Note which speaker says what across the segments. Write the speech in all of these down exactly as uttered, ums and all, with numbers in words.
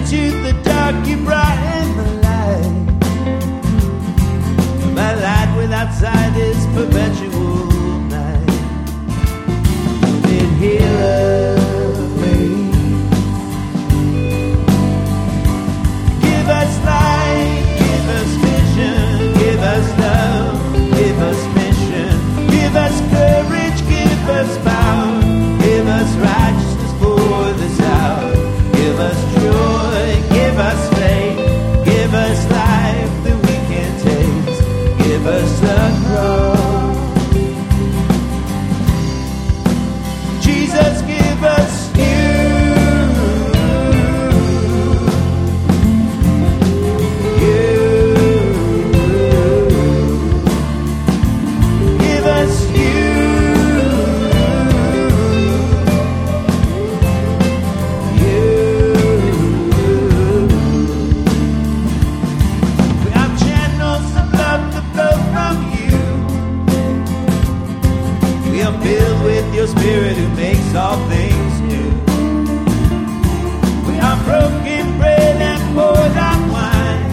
Speaker 1: into the dark, you brighten the light. My light without sight is perpetual night. Wounded healer, give us light, give us vision, give us love, give us mission, give us courage, give us power, give us righteousness for this hour, give us joy, give us faith, give us life that we can taste, give us the cross. Jesus, give us you. Your spirit who makes all things new. We are broken bread and poured out wine,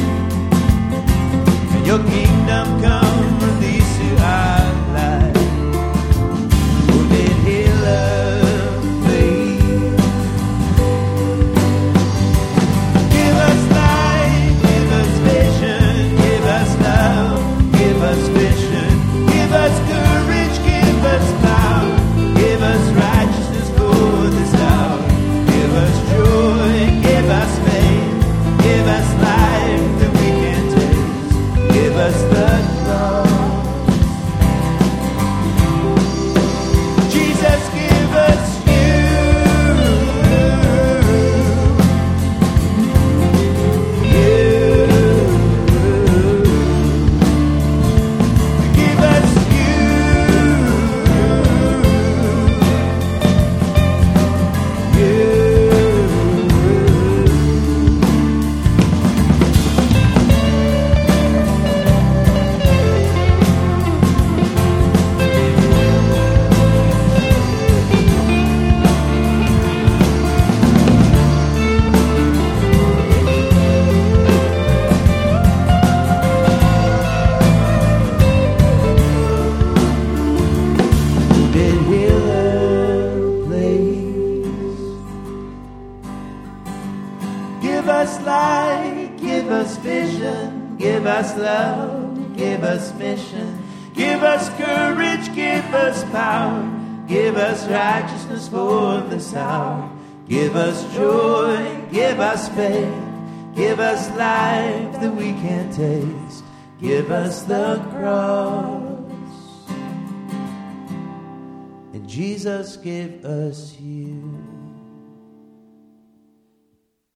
Speaker 1: and your kingdom come, release to our life. Wounded healer, please give us light, give us vision, give us love, give us vision, give us courage, give us power. Give us righteousness for this hour. Give us joy, give us faith, give us life that we can taste. Give us the cross. Jesus, give us you. You. Give us you. Give us light, give us vision, give us love, give us mission, give us courage, give us power, give us righteousness for this hour, give us joy, give us faith, give us life that we can taste, give us the cross, and Jesus, give us you.